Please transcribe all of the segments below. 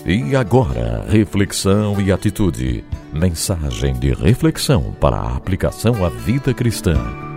E agora, reflexão e atitude. Mensagem de reflexão para a aplicação à vida cristã.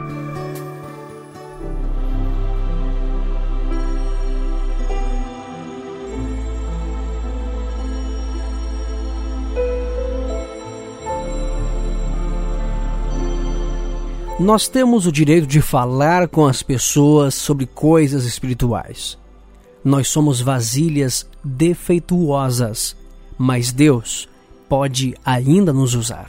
Nós temos o direito de falar com as pessoas sobre coisas espirituais. Nós somos vasilhas defeituosas, mas Deus pode ainda nos usar.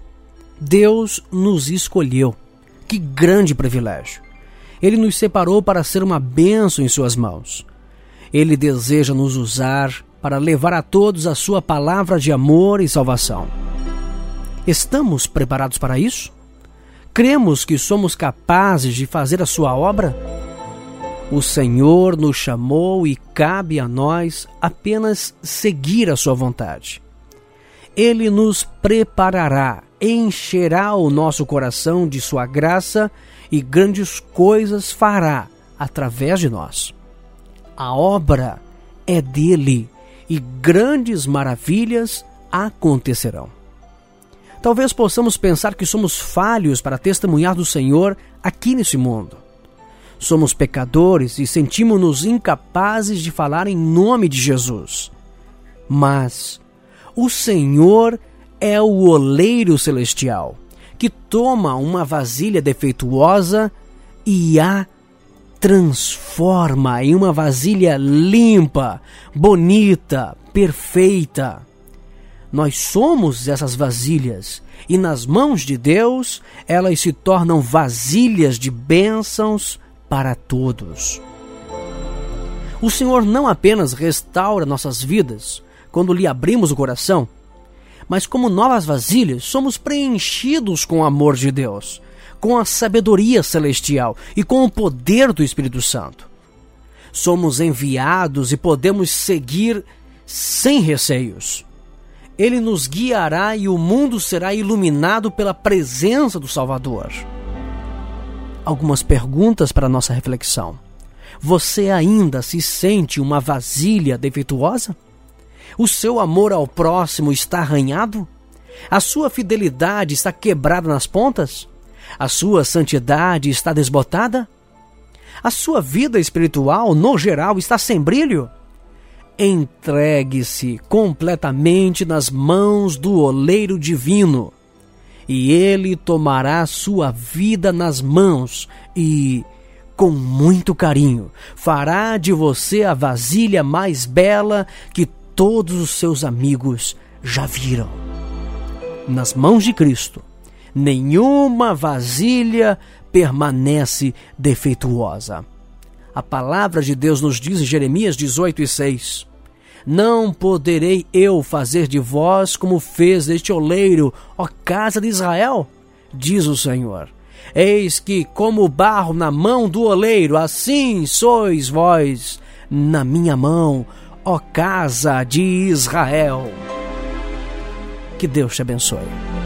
Deus nos escolheu. Que grande privilégio! Ele nos separou para ser uma bênção em suas mãos. Ele deseja nos usar para levar a todos a sua palavra de amor e salvação. Estamos preparados para isso? Cremos que somos capazes de fazer a sua obra? O Senhor nos chamou e cabe a nós apenas seguir a sua vontade. Ele nos preparará, encherá o nosso coração de sua graça e grandes coisas fará através de nós. A obra é dele e grandes maravilhas acontecerão. Talvez possamos pensar que somos falhos para testemunhar do Senhor aqui nesse mundo. Somos pecadores e sentimos-nos incapazes de falar em nome de Jesus. Mas o Senhor é o oleiro celestial, que toma uma vasilha defeituosa e a transforma em uma vasilha limpa, bonita, perfeita. Nós somos essas vasilhas e nas mãos de Deus elas se tornam vasilhas de bênçãos para todos. O Senhor não apenas restaura nossas vidas quando lhe abrimos o coração, mas como novas vasilhas somos preenchidos com o amor de Deus, com a sabedoria celestial e com o poder do Espírito Santo. Somos enviados e podemos seguir sem receios. Ele nos guiará e o mundo será iluminado pela presença do Salvador. Algumas perguntas para a nossa reflexão. Você ainda se sente uma vasilha defeituosa? O seu amor ao próximo está arranhado? A sua fidelidade está quebrada nas pontas? A sua santidade está desbotada? A sua vida espiritual, no geral, está sem brilho? Entregue-se completamente nas mãos do oleiro divino, e ele tomará sua vida nas mãos e, com muito carinho, fará de você a vasilha mais bela que todos os seus amigos já viram. Nas mãos de Cristo, nenhuma vasilha permanece defeituosa. A palavra de Deus nos diz em Jeremias 18:6: Não poderei eu fazer de vós como fez este oleiro, ó casa de Israel? Diz o Senhor. Eis que, como o barro na mão do oleiro, assim sois vós na minha mão, ó casa de Israel. Que Deus te abençoe.